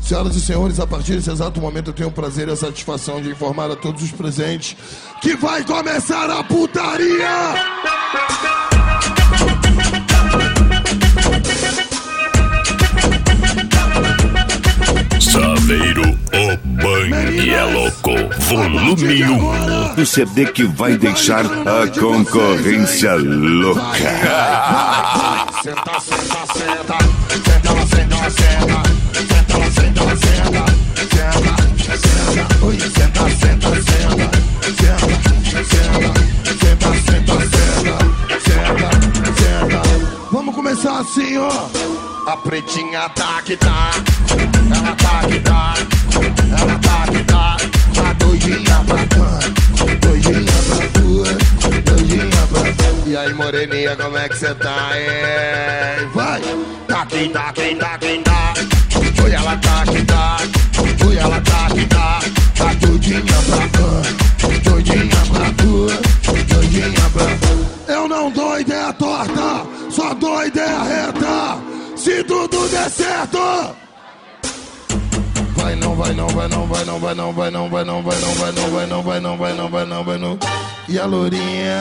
Senhoras e senhores, a partir desse exato momento eu tenho o prazer e a satisfação de informar a todos os presentes que vai começar a putaria! Saveiro, o banho e é louco, volume 1. O CD que vai deixar a concorrência louca. Senta, senta, senta. Senta, ela senta, ela senta. Senta, ela senta, ela senta. Senta, senta. Oi, senta, senta, senta. Senta, senta. Senta, senta, senta. Senta, senta. Vamos começar assim, ó. A pretinha tá que tá. Ela tá que tá. Ela tá que tá. A doidinha pra cá. Doidinha pra tua. Doidinha pra tua. E aí, moreninha, como é que cê tá, hein? Vai! Tá quem tá, quem tá, quem tá. Oi, ela tá que tá. Oi, ela tá que tá. A doidinha pra cá. Doidinha pra tua. Doidinha pra tua. Eu não dou ideia torta. Só dou ideia reta. Se tudo der certo. Vai não, vai não, vai não, vai não, vai não, vai não, vai não, vai não, vai não, vai não, vai não, vai não, vai não, vai não. E a lourinha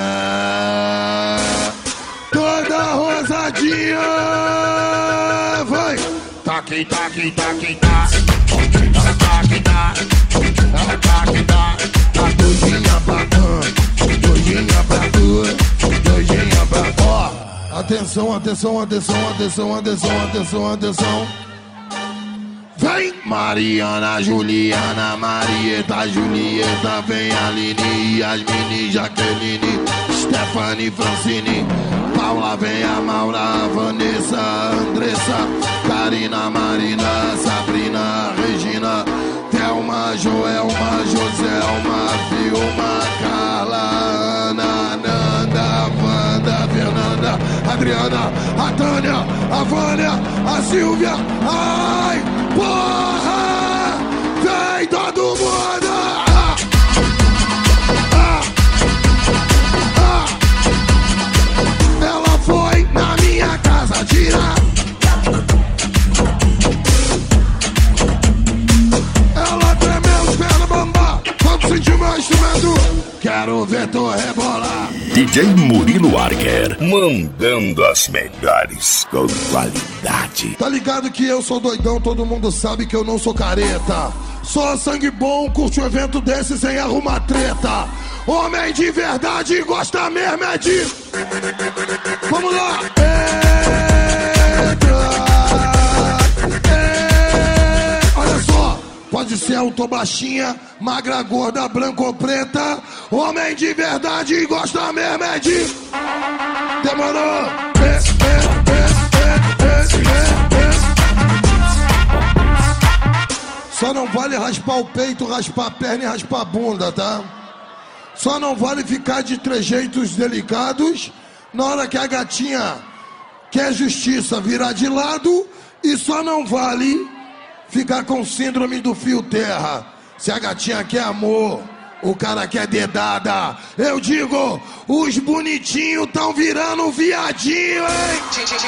toda rosadinha. Vai. Tá quem tá, quem tá, quem tá. Ela tá quem tá. Ela tá quem tá. Tá doidinha pra cá. Doidinha pra tua. Doidinha pra ó. Atenção, atenção, atenção, atenção, atenção, atenção, atenção. Vem Mariana, Juliana, Marieta, Julieta, vem Aline, Yasmine, Jaqueline, Stephanie, Francine, Paula, vem a Maura, a Vanessa, a Andressa, Karina, Marina, Sabrina, Regina, Thelma, Joelma, Joselma, Vilma, Carla, Ana, Nanda, Wanda, Fernanda, Adriana, a Tânia, a Vânia, a Silvia, ai, porra, vem todo mundo! Ela foi na minha casa tirar. Ela tremeu os pernas bamba quando sentiu meu instrumento. Quero ver tu rebolar. DJ Murilo Arger, mandando as melhores com qualidade. Tá ligado que eu sou doidão, todo mundo sabe que eu não sou careta. Só sangue bom, curte um evento desse sem arrumar treta. Homem de verdade gosta mesmo é de... Vamos lá! Olha só, pode ser alto ou baixinha, magra, gorda, branca ou preta. Homem de verdade gosta mesmo é de... Demorou! Só não vale raspar o peito, raspar a perna e raspar a bunda, tá? Só não vale ficar de trejeitos delicados na hora que a gatinha quer justiça virar de lado. E só não vale ficar com síndrome do fio terra. Se a gatinha quer amor, o cara quer dedada. Eu digo, os bonitinhos tão virando viadinho, hein?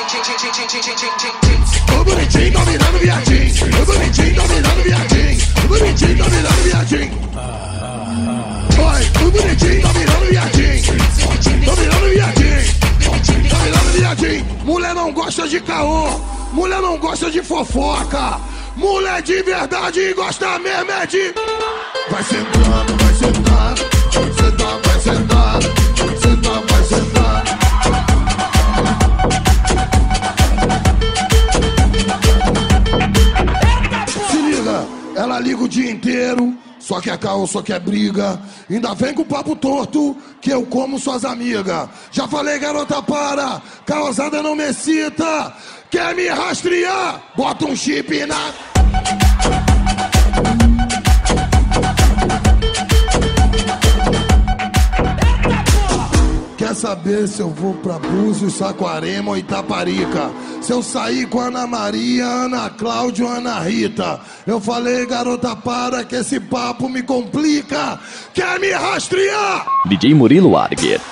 O bonitinho tá virando viadinho. O bonitinho tá virando viadinho. O bonitinho tá virando viadinho. Oi, o bonitinho tá virando viadinho. Tá virando viadinho. Tá virando viadinho. Mulher não gosta de caô. Mulher não gosta de fofoca. Mulher de verdade gosta mesmo é de... Vai sentando, vai sentando. Sentar, vai sentar. Sentar, vai sentar. Se liga, ela liga o dia inteiro. Só quer caô, só quer briga. Ainda vem com papo torto que eu como suas amigas. Já falei, garota, para. Causada não me excita. Quer me rastrear? Bota um chip na... Quer saber se eu vou pra Búzios, Saquarema ou Itaparica? Se eu sair com Ana Maria, Ana Cláudia ou Ana Rita? Eu falei, garota, para que esse papo me complica. Quer me rastrear? DJ Murilo Arger.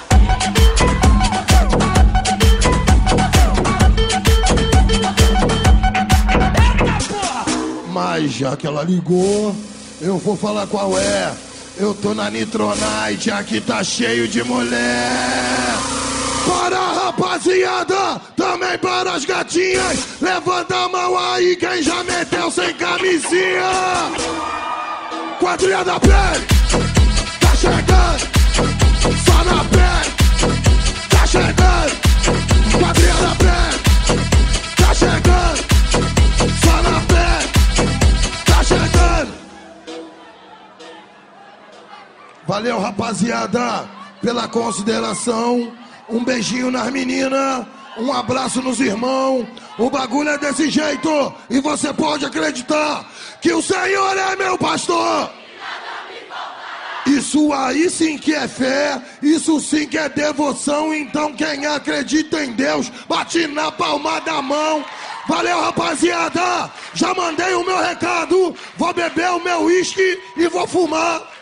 Mas já que ela ligou, eu vou falar qual é. Eu tô na Nitronite, aqui tá cheio de mulher. Para a rapaziada, também para as gatinhas. Levanta a mão aí quem já meteu sem camisinha. Quadrilha da pele, tá chegando. Só na pele, tá chegando. Quadrilha da pele, tá chegando. Só na pele, tá chegando. Valeu, rapaziada, pela consideração. Um beijinho nas meninas, um abraço nos irmãos. O bagulho é desse jeito e você pode acreditar que o Senhor é meu pastor. Isso aí sim que é fé, isso sim que é devoção. Então quem acredita em Deus, bate na palma da mão. Valeu, rapaziada, já mandei o meu recado. Vou beber o meu uísque e vou fumar.